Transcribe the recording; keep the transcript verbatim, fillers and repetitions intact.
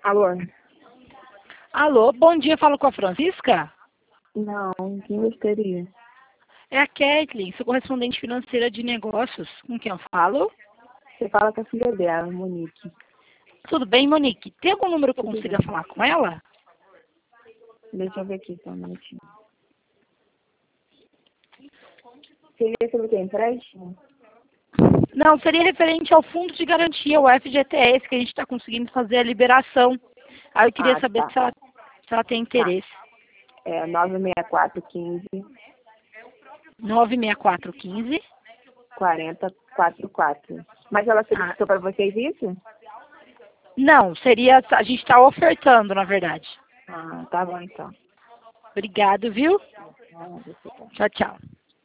Alô? Alô, bom dia, falo com a Francisca? Não, quem gostaria? É a Kathleen, sou correspondente financeira de negócios. Com quem eu falo? Você fala com a filha dela, Monique. Tudo bem, Monique? Tem algum número que eu Tudo consiga bem. falar com ela? Deixa eu ver aqui, só um minutinho. Seria sobre o que? Empréstimo? Não, seria referente ao fundo de garantia, o F G T S, que a gente está conseguindo fazer a liberação. Aí eu queria Ah, saber tá. se ela, se ela tem Tá. interesse. É nove seis quatro, um cinco, nove seis quatro um cinco. quatro zero quatro quatro. Mas ela Ah, solicitou para vocês isso? não, seria. A gente está ofertando, na verdade. Ah, tá bom então. Obrigado, viu? Ah, deixa eu ver. Tchau, tchau.